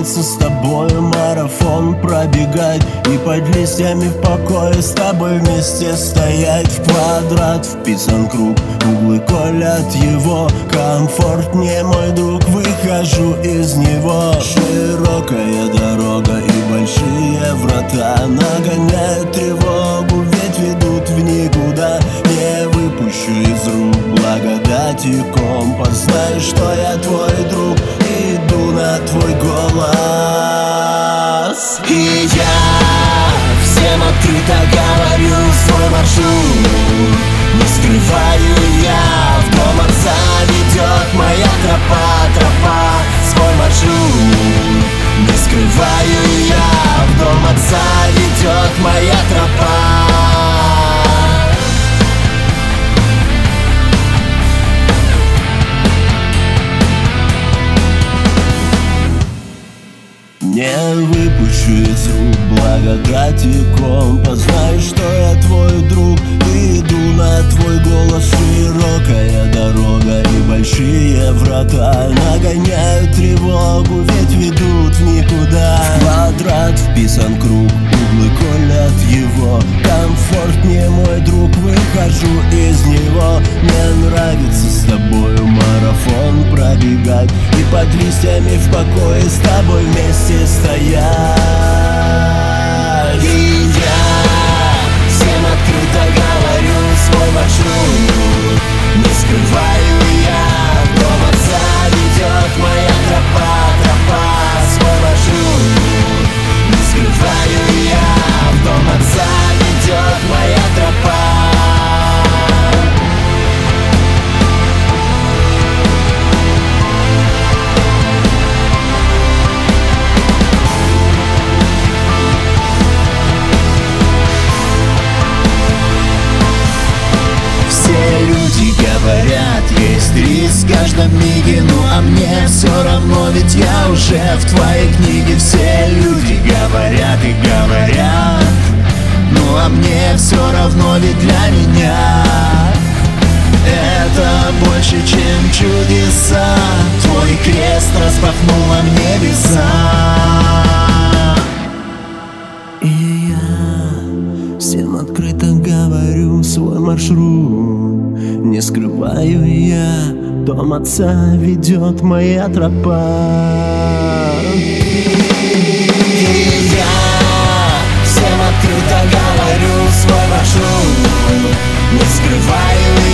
нравится с тобою марафон пробегать и под листьями в покое с тобой вместе стоять. В квадрат вписан круг, углы колят его, комфорт не мой друг, выхожу из него. Широкая дорога и большие врата нагоняют тревогу, ведь ведут в никуда. Не выпущу из рук благодать и компас, знаю, что я твой друг, иду на твой голос. И я всем открыто говорю свой маршрут, не скрываю я, в дом отца ведет моя тропа, свой маршрут. Не скрываю я, в дом отца ведет моя тропа. Не выпущу из рук благодать и компас, знаю, что я твой друг, иду на твой голос. Широкая дорога и большие врата нагоняют тревогу, ведь ведут в никуда. В квадрат вписан круг, углы колят его, комфорт не мой друг, выхожу из него. Мне нравится с тобою марафон пробегать и под листьями в покое с тобой вместе стоять. И я всем открыто говорю свой маршрут, не скрываю я, в дом отца ведет моя тропа, свой маршрут. Не скрываю я, в дом отца ведет моя тропа. Говорят, есть риск в каждом миге, ну а мне все равно, ведь я уже в твоей книге. Все люди говорят и говорят, ну а мне все равно, ведь для меня это больше, чем чудеса. Твой крест распахнул нам небеса. И я всем открыто говорю свой маршрут, не скрываю я, дом отца ведет моя тропа. И я всем открыто говорю свой маршрут, не скрываю